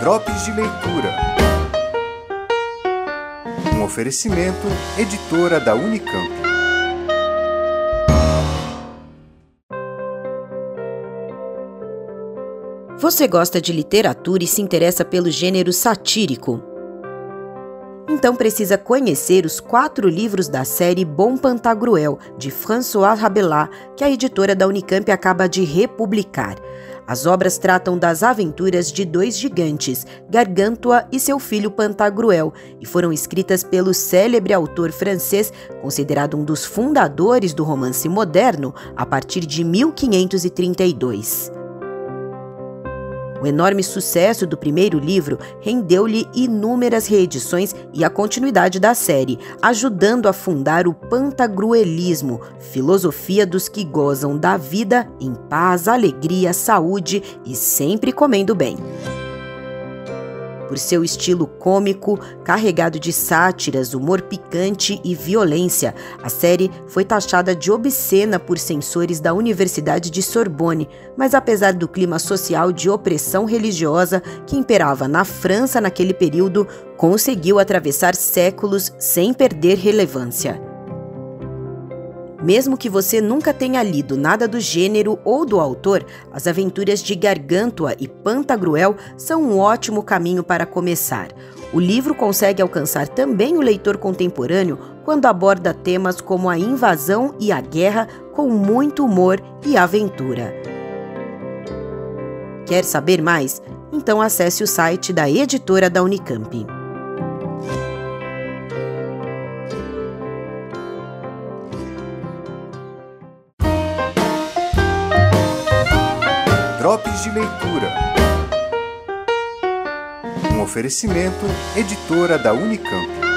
Drops de Leitura. Um oferecimento, editora da Unicamp. Você gosta de literatura e se interessa pelo gênero satírico? Então precisa conhecer os 4 livros da série Bom Pantagruel, de François Rabelais, que a editora da Unicamp acaba de republicar. As obras tratam das aventuras de 2 gigantes, Gargantua e seu filho Pantagruel, e foram escritas pelo célebre autor francês, considerado um dos fundadores do romance moderno, a partir de 1532. O enorme sucesso do primeiro livro rendeu-lhe inúmeras reedições e a continuidade da série, ajudando a fundar o pantagruelismo, filosofia dos que gozam da vida em paz, alegria, saúde e sempre comendo bem. Por seu estilo cômico, carregado de sátiras, humor picante e violência, a série foi taxada de obscena por censores da Universidade de Sorbonne, mas apesar do clima social de opressão religiosa que imperava na França naquele período, conseguiu atravessar séculos sem perder relevância. Mesmo que você nunca tenha lido nada do gênero ou do autor, as aventuras de Gargantua e Pantagruel são um ótimo caminho para começar. O livro consegue alcançar também o leitor contemporâneo quando aborda temas como a invasão e a guerra com muito humor e aventura. Quer saber mais? Então acesse o site da editora da Unicamp. Drops de Leitura. Um oferecimento, editora da Unicamp.